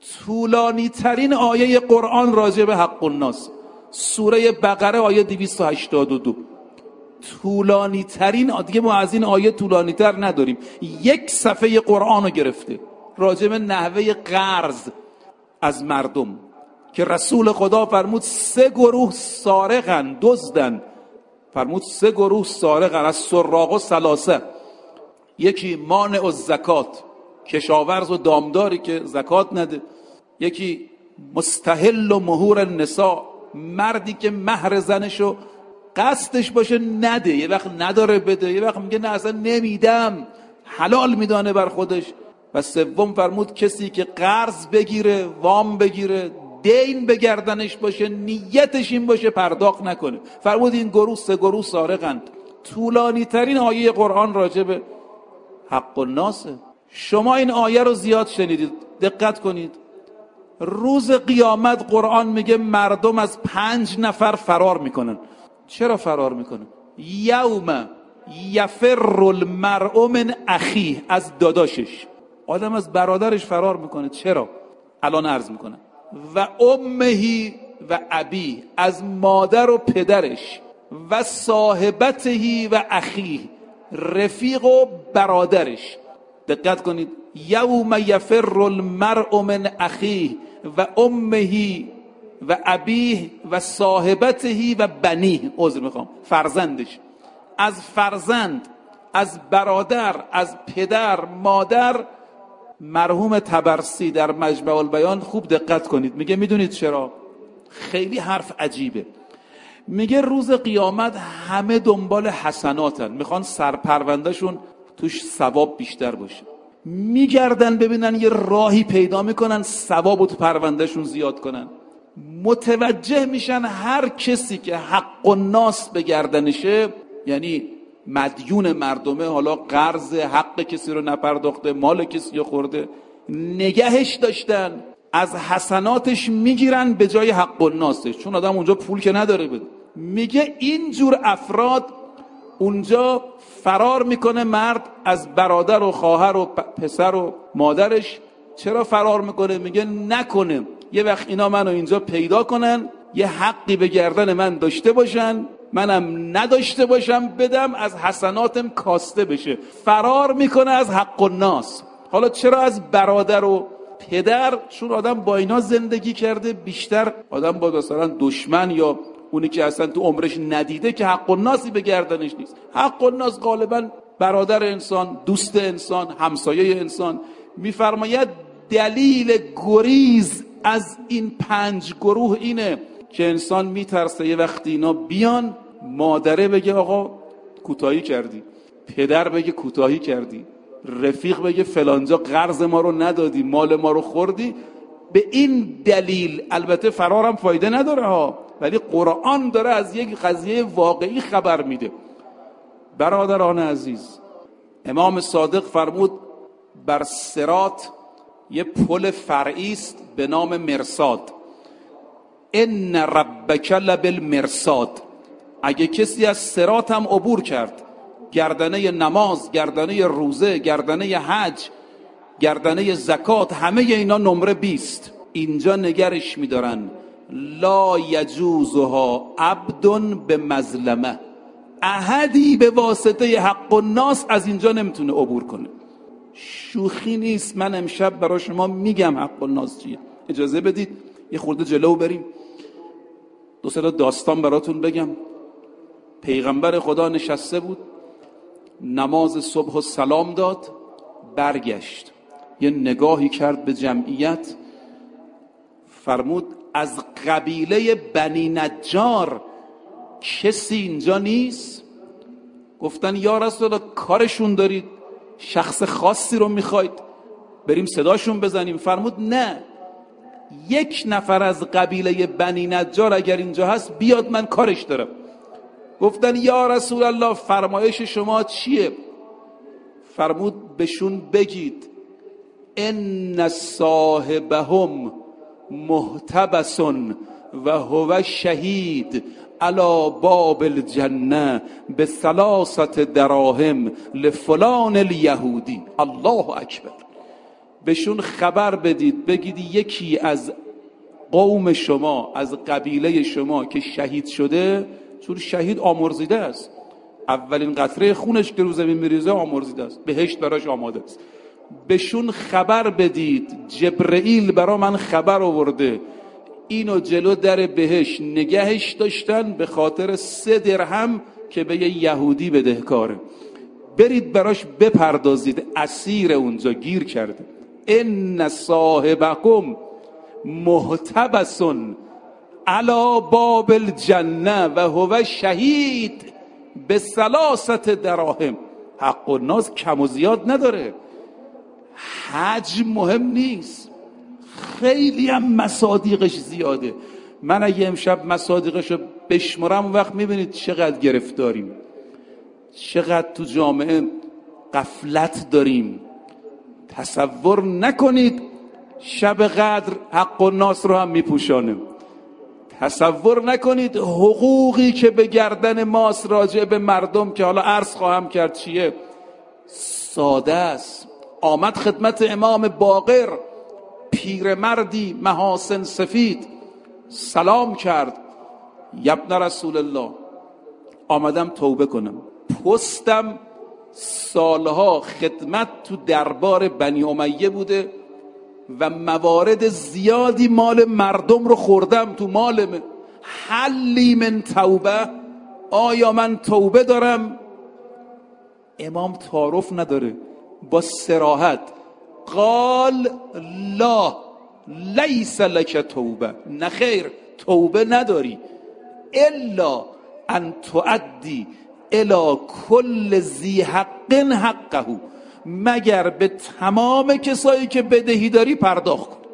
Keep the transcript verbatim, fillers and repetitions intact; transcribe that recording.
طولانی ترین آیه قرآن راجع به حق الناس، سوره بقره آیه دویست و هشتاد و دو. طولانی ترین، دیگه ما از این آیه طولانی تر نداریم. یک صفحه قرآن رو گرفته راجع به نحوه قرض از مردم که رسول خدا فرمود سه گروه سارقن، دزدن. فرمود سه گروه سارقن، از سراق و سلاسه. یکی مانع الزکات، کشاورز و دامداری که زکات نده. یکی مستحل و مهور النساء، مردی که مهر زنشو قصدش باشه نده، یه وقت نداره بده، یه وقت میگه نه اصلا نمیدم، حلال میدانه بر خودش. و سوم فرمود کسی که قرض بگیره، وام بگیره، دین به گردنش باشه، نیتش این باشه پرداخت نکنه. فرمود این گروه سه گروه سارقند. طولانی ترین آیه قرآن راجع به حق الناسه. شما این آیه رو زیاد شنیدید، دقت کنید. روز قیامت قرآن میگه مردم از پنج نفر فرار میکنن. چرا فرار میکنن؟ یوم یفر المرء من اخیه، از داداشش. آدم از برادرش فرار میکنه. چرا؟ الان عرض میکنم. و امهی و ابی، از مادر و پدرش. و صاحبتهی و اخیه، رفیق و برادرش. دقت کنید. یوم یفر المرء من اخیه و امهی و ابیه و صاحبتهی و بنیه، عذر میخوام، فرزندش. از فرزند، از برادر، از پدر، مادر. مرحوم طبرسی در مجمع البیان خوب دقت کنید، میگه میدونید چرا؟ خیلی حرف عجیبه. میگه روز قیامت همه دنبال حسناتن، میخوان سرپروندهشون توش ثواب بیشتر باشه. میگردن ببینن یه راهی پیدا میکنن ثواب رو تو پروندهشون زیاد کنن. متوجه میشن هر کسی که حق الناس به گردنشه، یعنی مدیون مردمه، حالا قرض حق کسی رو نپرداخته، مال کسی رو خورده، نگهش داشتن، از حسناتش میگیرن به جای حق الناسش، چون آدم اونجا پول که نداره بده. میگه اینجور افراد اونجا فرار میکنه مرد از برادر و خواهر و پسر و مادرش. چرا فرار میکنه؟ میگه نکنه یه وقت اینا منو اینجا پیدا کنن، یه حقی به گردن من داشته باشن، منم نداشته باشم بدم، از حسناتم کاسته بشه. فرار میکنه از حق الناس. حالا چرا از برادر و پدر؟ چون آدم با اینا زندگی کرده. بیشتر آدم با مثلا دشمن یا اونی که اصلا تو عمرش ندیده که حق الناسی به گردنش نیست. حق الناس غالبا برادر انسان، دوست انسان، همسایه انسان. میفرماید دلیل گریز از این پنج گروه اینه که انسان میترسه یه وقتی اینا بیان، مادره بگه آقا کوتاهی کردی، پدر بگه کوتاهی کردی، رفیق بگه فلانجا قرض ما رو ندادی، مال ما رو خوردی. به این دلیل البته فرارم فایده نداره ها، ولی قرآن داره از یک قضیه واقعی خبر میده. برادران عزیز، امام صادق فرمود بر صراط یه پل فرعی است به نام مرصاد. ان ربک لبالمرصاد. اگه کسی از صراط هم عبور کرد، گردنه نماز، گردنه روزه، گردنه حج، گردنه زکات، همه اینا نمره بیست اینجا نگرش میدارن. لا یجوزها عبد به مظلمه. احدی به واسطه حق الناس از اینجا نمیتونه عبور کنه. شوخی نیست. من امشب برای شما میگم حق الناس چیه. اجازه بدید یه خورده جلو بریم، دو سه تا داستان براتون بگم. پیغمبر خدا نشسته بود، نماز صبح و سلام داد، برگشت، یه نگاهی کرد به جمعیت، فرمود از قبیله بنی نجار کسی اینجا نیست؟ گفتن یا رسول الله کارشون دارید، شخص خاصی رو میخواید بریم صداشون بزنیم؟ فرمود نه، یک نفر از قبیله بنی نجار اگر اینجا هست بیاد، من کارش دارم. گفتن یا رسول الله فرمایش شما چیه؟ فرمود بهشون بگید ان صاحبهم محتبس و هو شهید علی باب الجنه به ثلاثه دراهم لفلان الیهودی. الله اکبر. بهشون خبر بدید، بگید یکی از قوم شما، از قبیله شما که شهید شده، چون شهید آمرزیده است، اولین قطره خونش که رو زمین میریزه آمرزیده است، بهشت براش آماده است. بهشون خبر بدید جبرئیل برا من خبر آورده، اینو جلو در بهشت نگهش داشتن به خاطر سه درهم که به یه یهودی بدهکاره، برید براش بپردازید، اسیر اونجا گیر کرده. ان صاحبکم محتبس علی باب الجنه و هو شهید به ثلاثه دراهم. حق الناس کم و زیاد نداره، حجم مهم نیست، خیلی هم مصادیقش زیاده. من اگه امشب مصادیقش رو بشمارم اون وقت میبینید چقدر گرفتاریم، چقدر تو جامعه غفلت داریم. تصور نکنید شب قدر حق الناس رو هم میپوشانه. تصور نکنید حقوقی که به گردن ماست راجع به مردم که حالا عرض خواهم کرد چیه، ساده است. آمد خدمت امام باقر پیرمردی محاسن سفید، سلام کرد، یبن رسول الله آمدم توبه کنم، پستم سالها خدمت تو دربار بنی امیه بوده و موارد زیادی مال مردم رو خوردم تو مال من، حلی من توبه، آیا من توبه دارم؟ امام تعارف نداره، با صراحت قال لا لیس لک توبه، نه خیر توبه نداری، الا ان تؤدی الی کل ذی حق حقه، مگر به تمام کسایی که بدهی داری پرداخت کن.